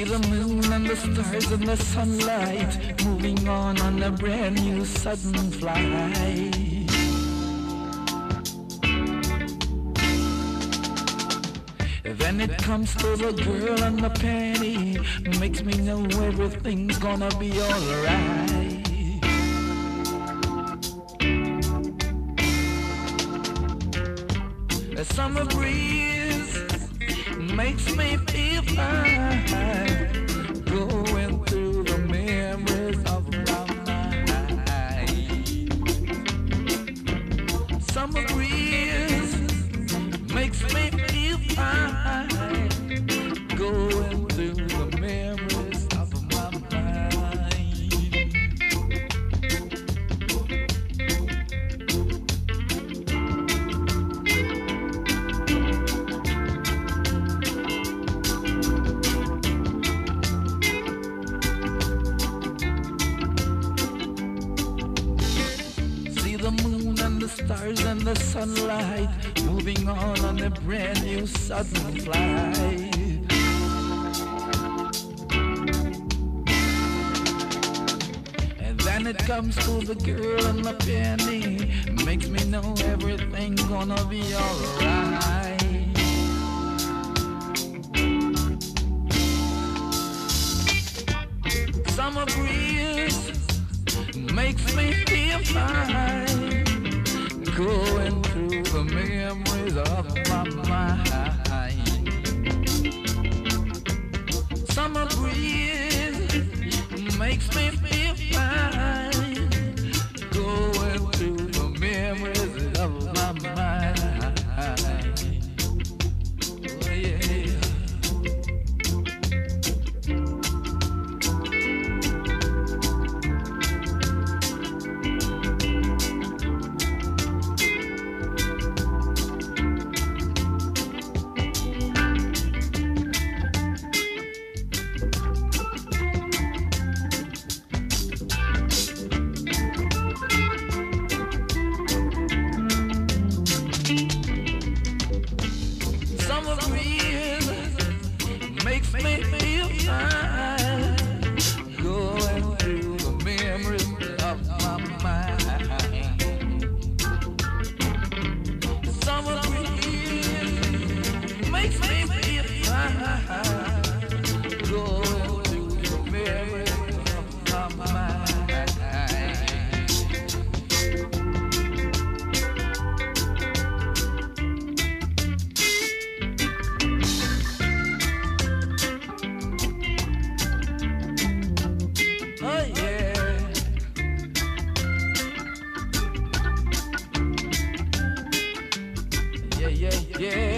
See the moon and the stars and the sunlight moving on a brand new sudden flight. Then it comes to the girl and the penny, makes me know everything's gonna be alright. The summer breeze makes me feel fine, going through the memories of my mind. Summer breeze makes me feel fine, going through the memories of my mind. See the moon and the stars and the sunlight moving on a brand new sudden flight. And then it comes to the girl and the penny, makes me know everything's gonna be alright. Summer breeze makes me feel fine, going through the memories of my mind. Summer breeze makes me feel fine, going through the memories of my mind. Oh, yeah. Summer breeze makes me feel fine, going through the memories of my mind. Summer breeze makes me feel fine, going through the memories of my mind. Oh yeah. Yeah, yeah, yeah.